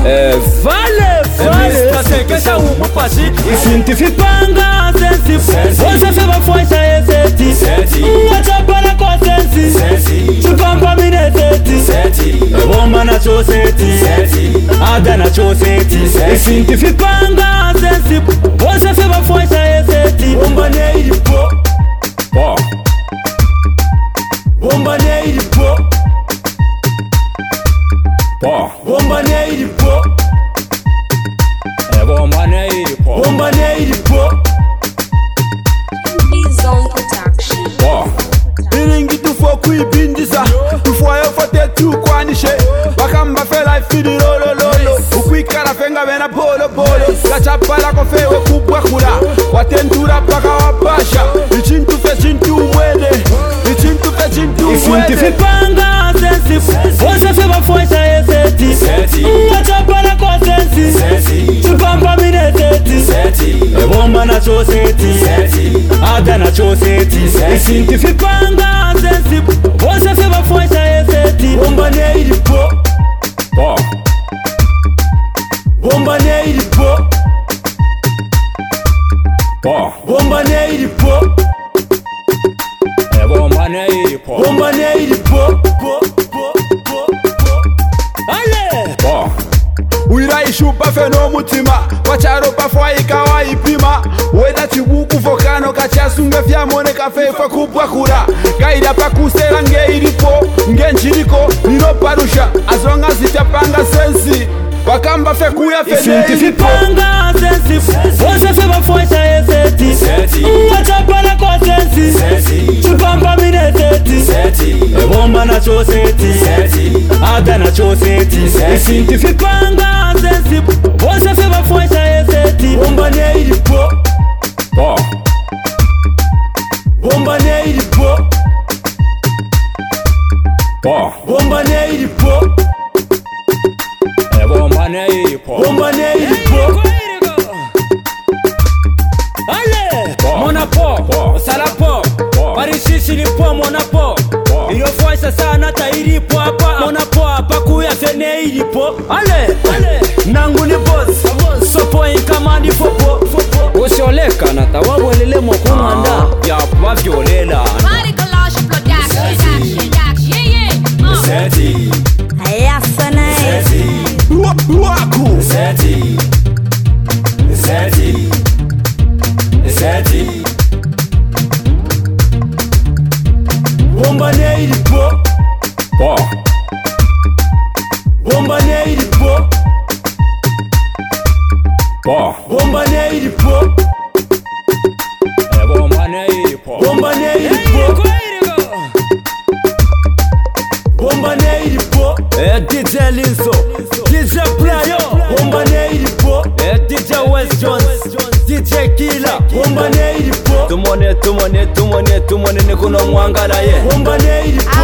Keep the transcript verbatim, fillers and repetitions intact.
Eh, vale, vale. Kaseka umupasi. Isintifi panga sensi. Você se vai foi já seti. Seti. Achapana kwa sensi. Seti. Chupamba mine seti. Seti. Bomba na cho seti. Seti. Ada na cho seti. Isintifi panga sensi. Você se vai foi já seti. Bomba neiri po. Po. Bomba neiri po. Po. Bomba neiri po. Eh, bomba neiri po. Bomba neiri po. Zone Production. Po. Iringi tufo kuibindisa tufo yo fote tu kwanishe bakamba fe life fidi lolo lolo ukwikara fenga bena polo polo kachapala ko fewe kubwa kula watentura paka wapasha ichintu fe chintu mwene ichintu fe chintu Isintifi panga sensi. Você se vai foi já seti. Seti. Achapana kwa sensi. Seti. Chupamba mine seti. Seti. Bomba na cho seti. Seti. Ada na cho seti. Isintifi panga sensi. Você se vai foi já seti. Bomba neiri po. Po. Bomba neiri po. Po. Bomba neiri po. Eh, bomba neiri po. Bomba neiri po. Po po po po. Ale. po uira ishupa feno mutima wacharo pafwa ikawa ipima weda chibuku vokano kachasunga fyamone kafefa kubwa kura gaida pakusera ngeiripo ngenchiriko ninoparusha azonga zitapanga sensi wakamba fe kuya Isintifi fene panga sensi. Você se vai foi já seti. Seti. Achapana kwa sensi. Seti. Chupamba mine seti. Seti. Bomba na cho seti. Seti. Ada na cho seti. Isintifi panga sensi. Você se vai foi já seti. Bomba neiri po. Po. Bomba neiri po. Po. Bomba neiri po. Eh, bomba neiri po. Bomba neiri po. Ale. Po. Mona po. Po. Sala po. Po. Parishishi ni po mona po. Po. Iyo voice sana tairi po hapa. Mona po hapa kuya fene iri po. Ale. Ale. Nangu ni boss. Sopo in command fopo. Usioleka na tawabu elele mwakuno anda. Ya pa violela. Body collage production. Action, action, yeah. Uh. Seti. Essa, né? Seti. waku Seti. Seti. Seti. Bomba neiri po. Po. Bomba neiri po. Po. Bomba neiri po. Eh, bomba neiri po. Bomba neiri po. Bomba neiri po. Eh, D J Linzo. D J Playo. Bomba neiri po. Eh, D J West Jones. D J Killer. Bomba neiri po. Tumone, tumone, tumone, tumone nikuno mwangala ye. Bomba neiri po.